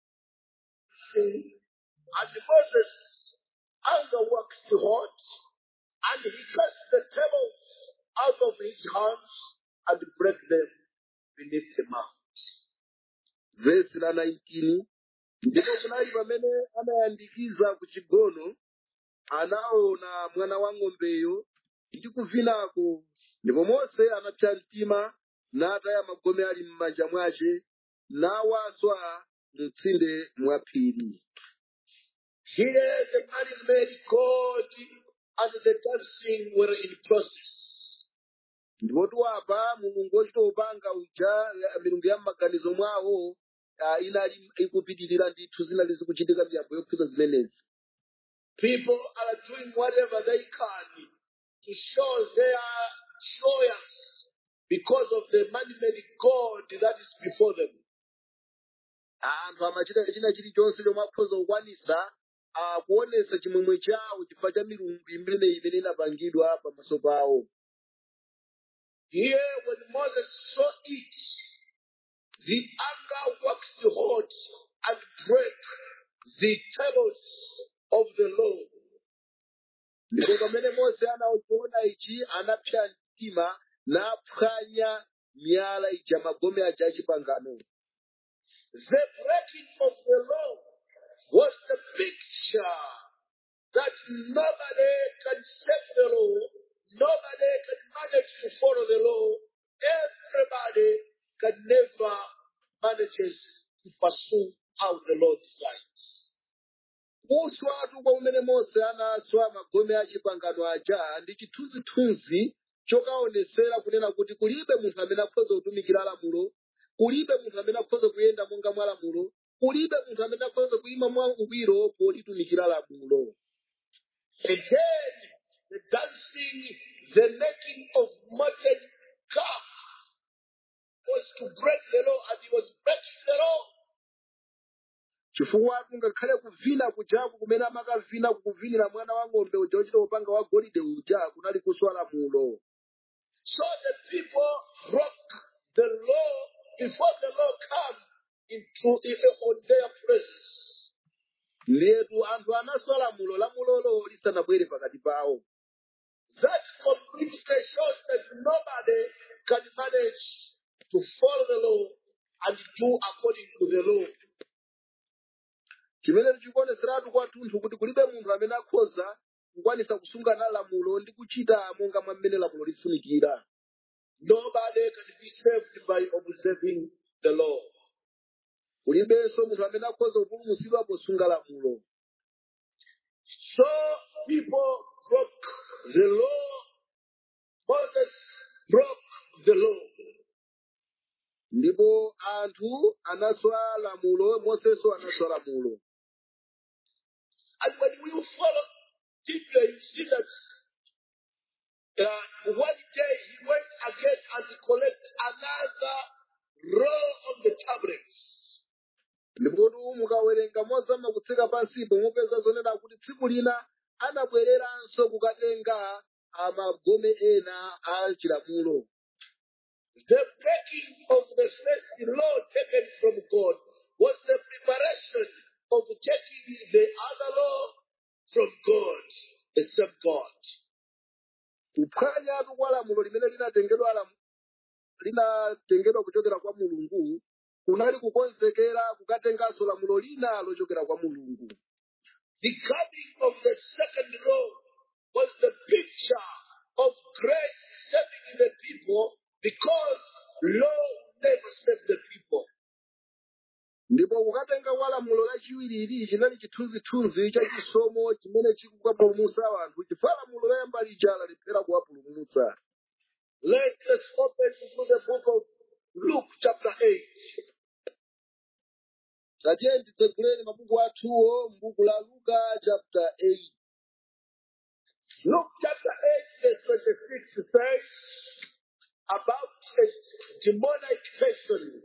and Moses' anger waxed hot, and he cast the tables out of his hands and broke them beneath the mount. Verse la nineteen. Ndipo kunali pamene anayandikiza ku chigono, anaona mwana wa ng'ombeyo ndi kuvinako, ndipo Mose anapsa mtima nataya magome ali m'manja mwace nawaswa mtsinde mwa phiri. Here the married made God and the dancing were in process. Ndipo tuwapa Mulungu ochita upanga uja milungu ya m'maganizo mwawo inali ikupitirira ndithu zinali zikuchitika miyambo yokhuza zimenezi. People are doing whatever they can to show their joyous because of the man-made God that is before them. Anthu amachita china chilichonse chomwe akhoza kukwanisa kuonesa chimwemwe chawo chifukwa cha milungu imene imene inapangidwa pamaso pawo. Here when Moses saw it, the anger waxed hot and broke the tables of the law. Ndipo pamene Mose anaona ichi anapsa mtima naphwanya miyala ija magome aja achipangano. The breaking of the law was the picture that nobody can save the law, nobody can manage to follow the law, everybody can never manage to pursue how the Lord decides. kuswatu kwa umene mose anaswa magome a chipangano aja ndi chithunzithunzi chokaonetsera kunena kuti kulibe munthu amene akhoza kutumikira lamulo, kulibe munthu amene akhoza kuyenda monga mwa lamulo, kulibe munthu amene akhoza kuyima mwa ungwiro politumikira lamulo. Again, the dancing, the making of molten calf was to break the law, and he was breaking the law. Chifukwa ngakhale kuvina kujaku kumene amakavina kukuvinira mwana wa ng'ombe uja uchita upanga wa golide uja kunali kuswa lamulo. So the people broke the law before the law came into on their places. Letu anthu anaswa lamulo, lamulolo lisanabwere pakati pawo. That completely shows that nobody can manage to follow the law and do according to the law. Chimene chikuoneseratu kwathunthu kuti kulibe munthu amene akhoza kukwanisa kusungana lamulo ndi kuchita monga mwa mmene lamulo lifunikira. Nobody can be saved by observing the law. Kulibenso munthu amene akhoza kupulumutsidwa posunga lamulo. So people broke the law. Moses broke the law. Ndipo anthu anaswa lamulo, Moseso anaswa lamulo. And when we follow deeply, you see that uh, one day he went again and he collected another roll of the tablets. Ndipo mukawerenga mozama kutsika pansipo mupeza zonena kuti tsiku lina anabwereranso kukatenga amagome ena a chilamulo. The breaking of the first law taken from God was the preparation of taking the other law from God, the same God. Kuphwanyatu kwa lamulo limene linatengedwa lamu linatengedwa kuchokera kwa Mulungu kunali kukonzekera kukatenganso lamulo lina lochokera kwa Mulungu. The coming of the second law was the picture of grace saving the people, because law never saved the people. Ndipo kukatenga kwa lamulo lachiwiri ili chinali chithunzithunzi cha chisomo chimene chikukapulumutsa anthu, chifukwa lamulo loyamba lija lalephera kuwapulumutsa. Let us open to the book of Luke chapter eight. Tatiye titseguleni mabuku athuwo m'buku la Luka chapter eight. Luke chapter eight verse twenty-six says about a demonic person.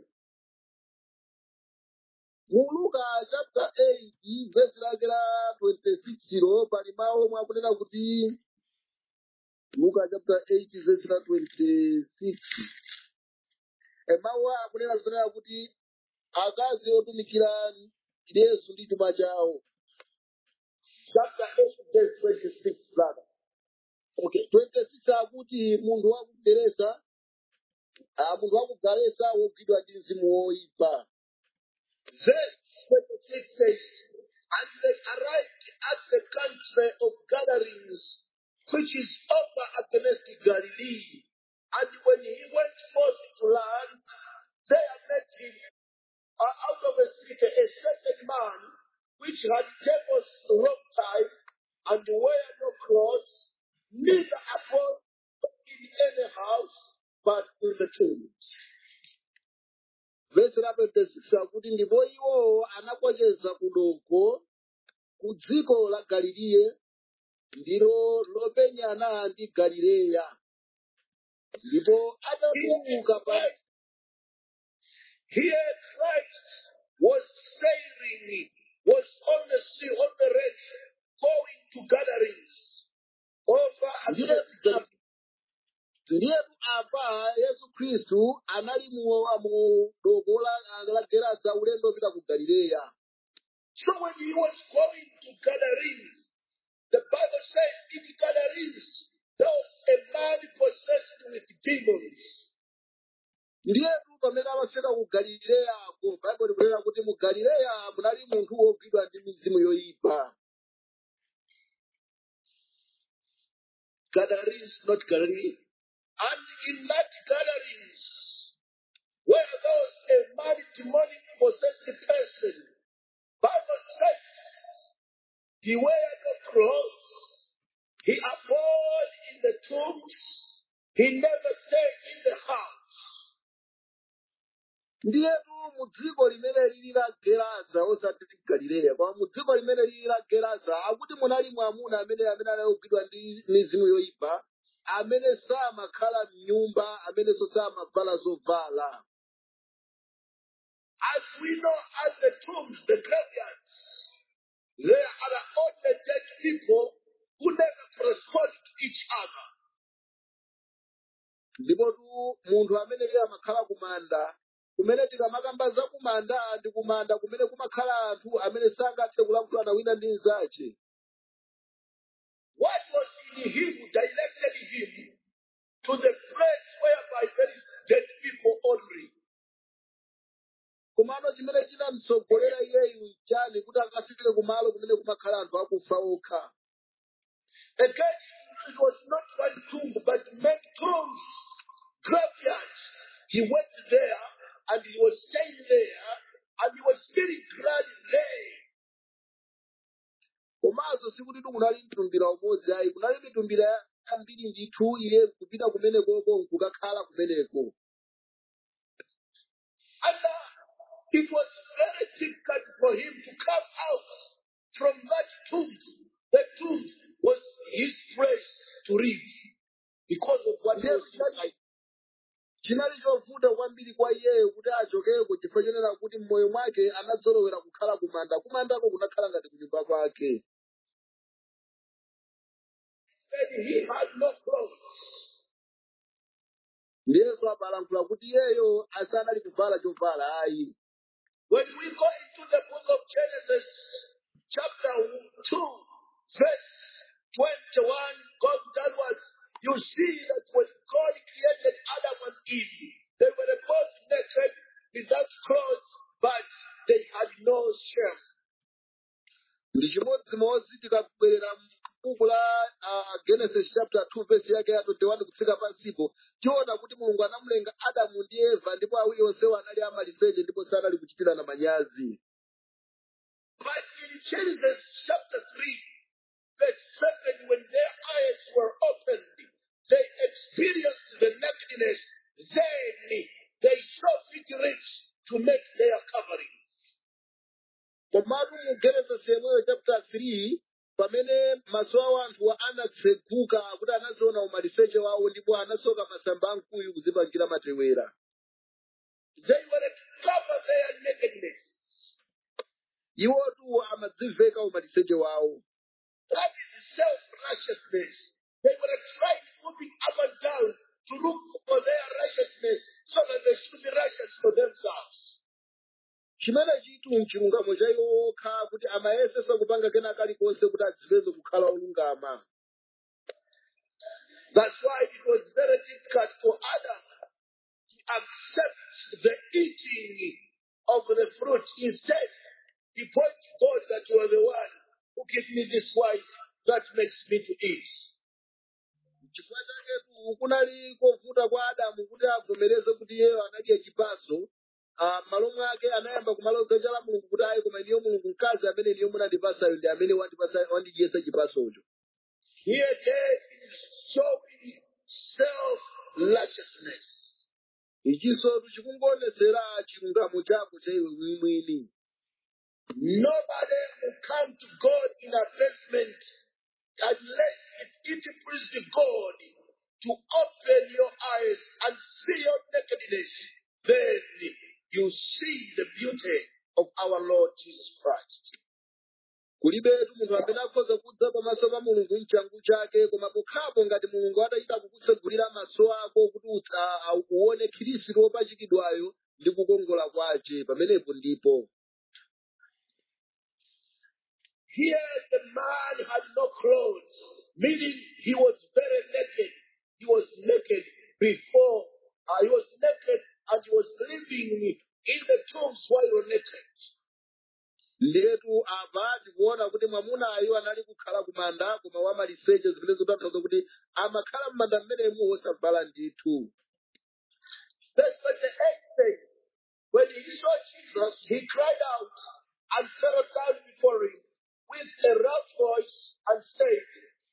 Mu Luka chapter eight verse lake la twenty-six lo pali mawu omwe akunena kuti Luka chapter eight verse la twenty-six. E mawu akunena zonena kuti akazi otumikira Yesu ndi chuma chawo. Chapter eight verse twenty-six, brother. Okay, twenty-six akuti munthu wa kugeresa, ah munthu wa kugeresa wogwidwa ndi mzimu woyipa. Verse twenty-six says, and they arrived at the country of Gadarenes, which is over against Galilee. And when he went forth to land, there met him uh, out of a city a certain man which had devils long time and wear no clothes, neither abode in any house, but in the tombs. Verse twenty-six akuti ndipo iwo anakwacheza kudoko ku dziko la Galileya ndilo lopenyana ndi Galileya. Ndipo atabuka pa Here Christ was sailing, was on the sea, on the wreck, going to Gadarenes, over against the ndiyetu apa Yesu Khristu anali mu mu doko la la Gerasa ulendo pita ku Galileya. So when he was going to Gadarenes, the Bible says in Gadarenes there was a man possessed with demons. Ndiyetu pamene amafika ku Galileya ko Bible likunena kuti mu Galileya munali munthu wogwidwa ndi mizimu yoyipa. Gadarenes, not Galilee. And in that Gadarenes, where there was a man demonic possessed person, Bible says He wear no clothes. He abode in the tombs. He never stayed in the house. ndiyetu mu dziko limene lili la gerasa osati galileya koma mu dziko limene lili la gerasa akuti munali mwamuna amene amene anayogwidwa ndi mizimu yoyipa amene samakhala m'nyumba amenenso samavala zovala. As we know, as the tombs, the graveyards, there are only dead people who never correspond to each other. ndipo tu munthu amene iye amakhala kumanda kumene tikamakamba za kumanda ndi kumanda kumene kumakhala anthu amene sangathe kulankhulana wina ndi mnzace. What was in him directed him to the place whereby there is dead people only. komano chimene chinamtsogolera iyeyu chani kuti akafike kumalo kumene kumakhala anthu akufa okha. Again, it was not one tomb, but many tombs, graveyards. He went there and he was staying there and he was feeling glad there. komanso sikuti kunali mtumbira umodzi ayi kunali mitumbira ambiri ndithu iye kupita kumenekoko nkukakhala kumeneko. And uh, it was very difficult for him to come out from that tomb. The tomb was his place to live because of what Yes, was inside. chinali chovuta kwambiri kwa iyeyo kuti achokeko chifukwa chenera kuti m'moyo mwake anadzolowera kukhala kumanda kumandako kunakhala ngati kunyumba kwake. And he had no clothes. ndiyeso abalankhula kuti iyeyo asanali kuvala chovala ayi. When we go into the book of Genesis, chapter two, verse twenty-one, going downwards, you see that when God created Adam and Eve, they were both naked without clothes, but they had no shame. ndi chimodzimodzi tikabwerera m'buku la uh, Genesis chapter two verse yake ya twenty-one kufika pansipo tiona kuti mulungu anamulenga Adamu ndi Eva ndipo awiri onsewo anali amaliseche ndipo sanali kuchitirana manyazi. But in Genesis chapter three, verse seven, when their eyes were opened, they experienced the nakedness. Then they saw fig leaves to make their coverings. komatu mu Genesis yemweyo chapter three pamene maso awo anthuwa anatseguka kuti anaziona umaliseche wawo ndipo anasoka masamba amkuyu kuzipangira matewera. They were to cover their nakedness. iwotu amadziveka umaliseche wawo. That is self-righteousness. They were trying, moving up and down to look for their righteousness so that they should be righteous for themselves. chimene chitu mchilungamo cha iwo okha kuti amayesesa kupanga kena kalikonse kuti adzipeze kukhala olungama. That's why it was very difficult for Adam to accept the eating of the fruit. Instead, he pointed to God that you are the one who gave me this wife that makes me to eat. chifukwa chaketu kunali kovuta kwa Adamu kuti avomereze kuti iyeyo anadya chipatso. Uh, malo mwake anayamba kumaloza dzanja la mulungu kuti ayi koma ndiyo mulungu mkazi amene ndiyo munandipasayo ndi amene wandipasa wandidyesa chipatsocho. Here again is showing self-righteousness. Ichinso chikungoonetsera chilungamo chako cha iwe mwini. Nobody will come to God in abasement unless if it pleases God to open your eyes and see your nakedness. Then you see the beauty of our Lord Jesus Christ. kulibetu munthu amene akhoza kudza pamaso pa mulungu mchangu chake koma pokhapo ngati mulungu atachita kukutsegulira maso ako kuti uone khristu wopachikidwayo ndi kukongola kwace pamenepo ndipo. Here the man had no clothes, meaning he was very naked. He was naked before, uh, he was naked and he was living in the tombs while naked. Ndetu apa tikuona kuti mwamunayo anali kukhala kumanda koma wamaliseche zimene zotanthauza kuti amakhala m'manda mmenemu wosavala ndithu. Verse twenty-eight says, when he saw Jesus, he cried out and fell down before him with a loud voice and said,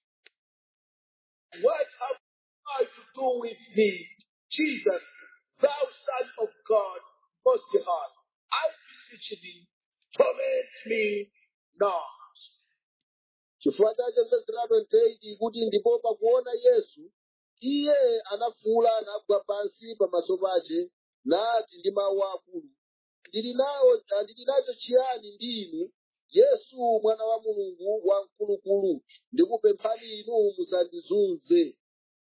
"What have I to do with thee, Jesus, thou Son of God Most High? I beseech thee, torment me not." chifukwa chake vesi la twenty-eight kuti ndipo pakuona Yesu iye anafuwula nagwa pansi pamaso pace nati ndi mawu akulu, ndili nawo ndili nacho chiyani ndi inu, Yesu mwana wa Mulungu wamkulukulu, ndikupemphani inu musandizunze.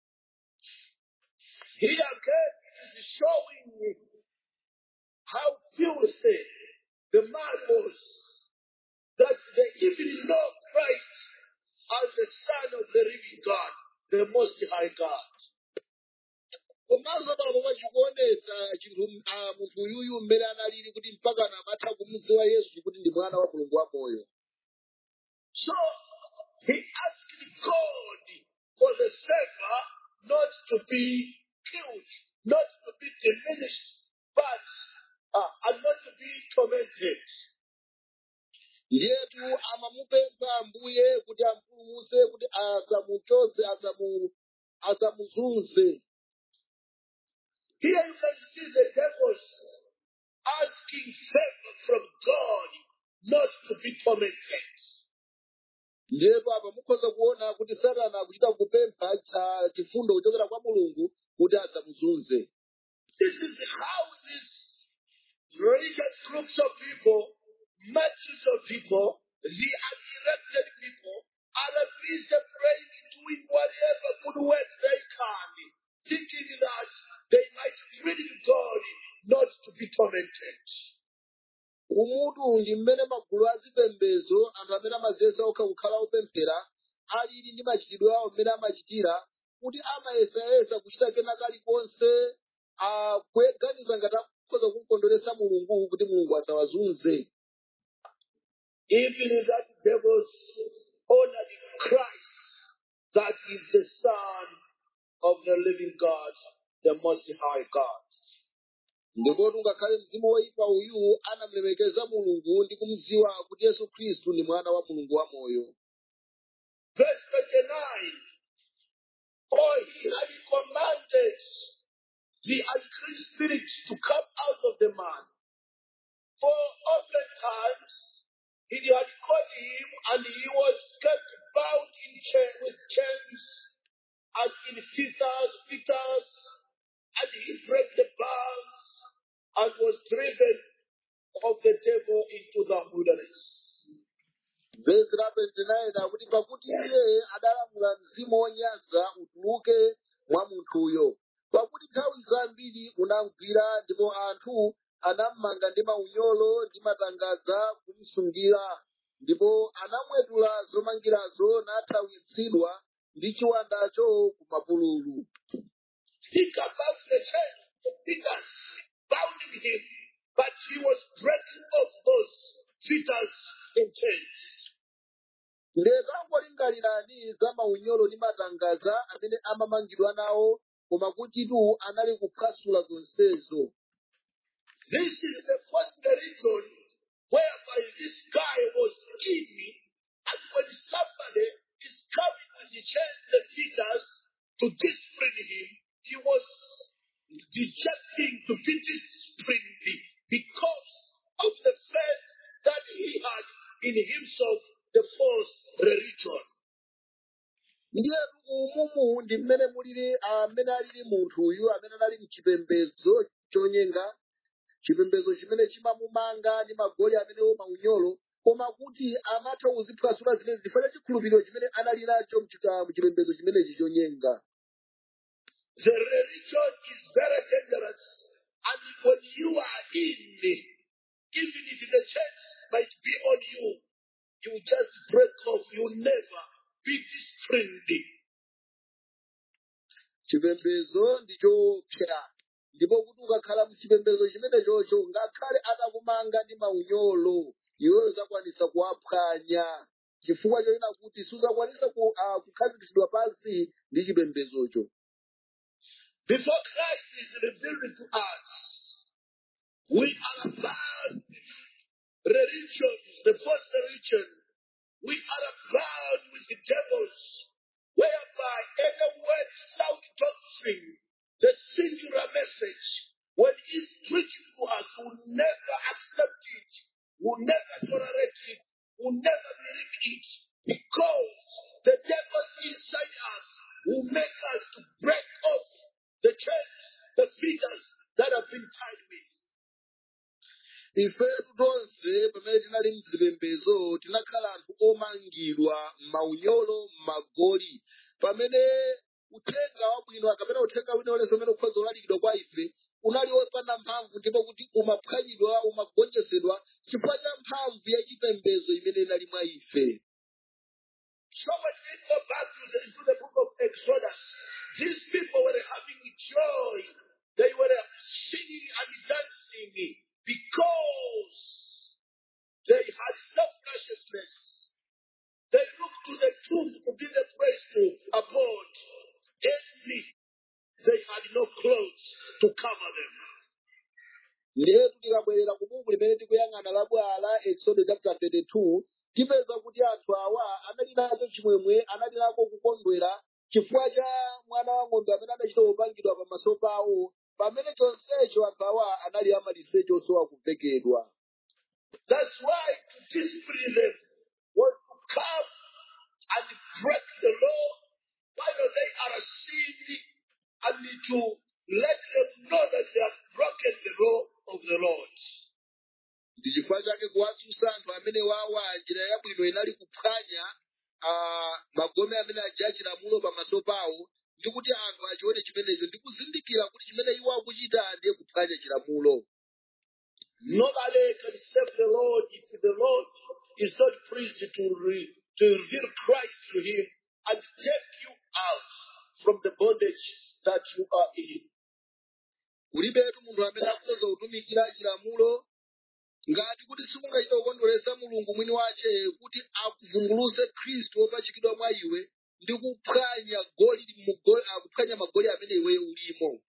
Here again it is showing how filthy the man was, that they even know Christ as the Son of the living God, the Most High God. Komanso pano pachikuonesa chinthu ah, munthu uyuyu mmene analili kuti mpaka anamatha kumudziwa Yesu kuti ndi mwana wa Mulungu wamoyo. So he asked God for the favor not to be killed, not to be diminished, but uh, and not to be tormented. Ndiyetu amamupempha Ambuye kuti ampulumutse kuti asamuchotse asamu asamuzunze. Here you can see the devils asking favor from God not to be tormented. Ndipo apa mukhoza kuona kuti Satana akuchita kupempha ah, chifundo kuchokera kwa Mulungu kuti asamuzunze. This is how these religious groups of people, masses of people, the unelected people, are busy praying, doing whatever good work they can, thinking that they might plead God not to be tormented. Umutu ndi mmene magulu azipembedzo anthu amene amaziyesa okha kukhala opemphera alili ndi machitidwe awo mmene amachitira kuti amayesayesa kuchita kena kalikonse akuganiza ngati akhoza kumukondweretsa Mulungu kuti Mulungu asawazunze. Even that devils honored Christ, that is the Son of the living God, the Most High God. Ndipo ngakhale mzimu woyipa uyu anamulemekeza Mulungu ndi kumudziwa kuti Yesu Khristu ndi mwana wa Mulungu wamoyo. Verse twenty-nine, for he had commanded the unclean spirit to come out of the man. For oftentimes he had caught him, and he was kept bound in chain with chains and in fetters, fetters, and he broke the bonds and was driven of the devil into the wilderness. Verse la twenty-nine akuti pakuti iye adalamula mzimu wonyansa utuluke mwa munthuyo. Pakuti nthawi zambiri unamugwira ndipo anthu anammanga ndi maunyolo ndi matangadza kumusungira, ndipo anamwetula zomangirazo nathawitsidwa ndi chiwandacho ku mapululu. Think about the chain, the fetters bounding him, but he was breaking off those fetters and chains. Ndeka ngolingalirani za maunyolo ndi matangadza amene amamangidwa nawo, koma kutitu anali kuphwasula zonsezo. This is the first religion whereby this guy was in, and when somebody is coming with the chains, the fetters, to discipline him, he was dejecting to be disciplined because of the faith that he had in himself, the false religion. Ndiye umumu ndi mmene mulili amene alili munthu uyu amene anali mchipembedzo chonyenga, chipembedzo chimene chimamumanga ndi magoli amenewo maunyolo, koma kuti amatha kuziphwasula zimene zifanya chikhulupiriro chimene anali nacho mchipembedzo chimenechi chonyenga. The religion is very dangerous, and when you are in, even if the church might be on you, you just break off, you never be disciplined. Chipembedzo ndichopsa, ndipo kuti ukakhala mchipembedzo chimenechocho ngakhale atakumanga ndi maunyolo iwe uzakwanisa kuwaphwanya, chifukwa choyina kuti suzakwanisa kukhazikitsidwa pansi ndi chipembedzocho. Before Christ is revealed to us, we are about religions, the first religion we are bound with the devils, whereby any word, sound doctrine, the singular message, when it's preached to us, will never accept it, will never tolerate it, will never believe it, because the devil inside us will make us to break off the chains, the fetters that have been tied with. ife tonse pamene tinali mzipembedzo tinakhala anthu omangidwa m'maunyolo m'magoli pamene uthenga wabwino kapena uthenga wina ulenso umene ukhoza kulalikidwa kwa ife unali wopanda mphamvu ndipo kuti umaphwanyidwa umagonjetsedwa chifukwa cha mphamvu ya chipembedzo imene inali mwa ife. So when we go back to the, to the book of Exodus, these people were having joy. They were singing and dancing because they had self-righteousness. They looked to the tomb to be the place to abode. Only they had no clothes to cover them. Ndiye tikabwerera ku buku limene tikuyang'ana la bwala Exodus chapter thirty-two tipeza kuti anthu awa anali nacho chimwemwe, anali nako kukondwera chifukwa cha mwana wa ng'ombe amene adachita kupangidwa pamaso pawo, pamene chonsecho anthu awa anali amaliseche osowa kuvekedwa. That's why to discipline them was to come and break the law while they are sinning, and to let them know that they have broken the law of the Lord. Ndi chifukwa chake kuwatsusa anthu amene wawa njira yabwino inali kuphwanya magome amene aja chilamulo pamaso pawo, ndi kuti anthu achione chimenecho ndi kuzindikira kuti chimene iwo akuchita ndiye kuphwanya chilamulo. Nobody can save the Lord if the Lord is not pleased to, re, to reveal Christ to him and take you out from the bondage that you are in. Kulibetu munthu amene akhoza kutumikira chilamulo ngati kuti sikungachita kukondweretsa Mulungu mwini wace kuti akuvumbuluse Khristu wopachikidwa mwa iwe ndi kuphwanya goli kuphwanya magoli amene iwe ulimo.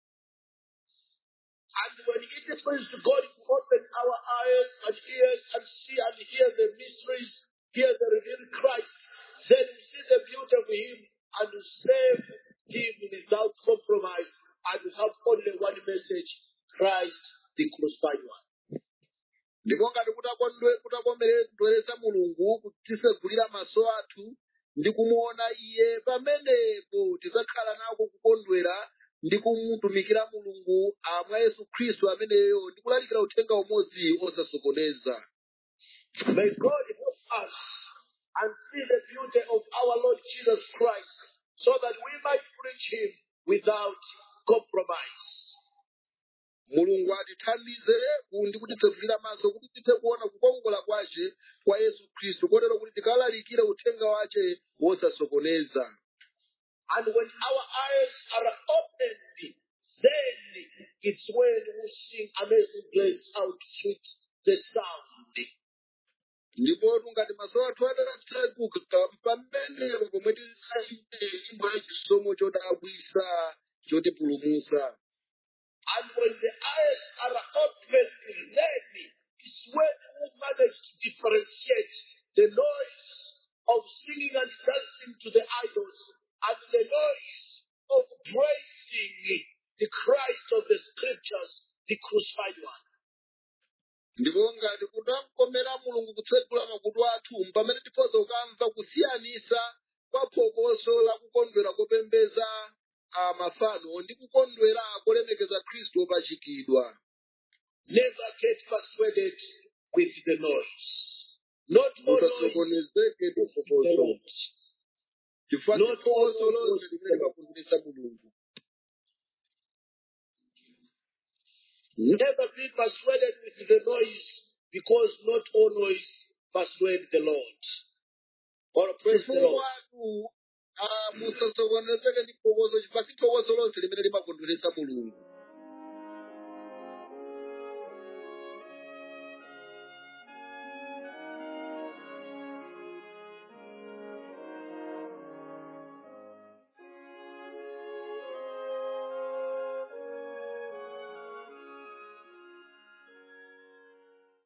And when it is pleased to God to open our eyes and ears and see and hear the mysteries, hear the revealed Christ, then we see the beauty of him and we save him without compromise, and we have only one message, Christ the crucified one. Ndipo ngati kutakomberetsa Mulungu kutisegulira maso athu ndi kumuona iye, pamenepo tidzakhala nako kukondwera ndi kumutumikira Mulungu mwa Yesu Khristu ameneyo ndi kulalikira uthenga umodzi osasokoneza. May God help us and see the beauty of our Lord Jesus Christ, so that we might preach him without compromise. Mulungu atithandize ndi kutitsegulira maso kuti tithe kuona kukongola kwace kwa Yesu Khristu kotero kuti tikalalikire uthenga wace wosasokoneza. And when our eyes are opened, then it's when we sing Amazing Grace, how sweet the sound. Ndipo ngati maso athu atatseguka pamenepo pomwe tisaimbe nyimbo ya chisomo chodabwitsa chotipulumutsa. And when the eyes are opened, then it's when we manage to differentiate the noise of singing and dancing to the idols and the noise of praising the Christ of the scriptures, the crucified one. Ndipo ngati kutamkomera Mulungu kutsegula makutu athu pamene tikhoza kukamva kusiyanisa kwa phokoso la kukondwera kopembeza mafano ndi kukondwera kolemekeza Khristu wopachikidwa. Never get persuaded with the noise. Not all noise. Not all noise. Never be persuaded with the noise, because not all noise persuade the Lord. Or praise the Lord. Musasokonezeke ndi phokoso chifukwa si phokoso lonse limene limakondweretsa Mulungu.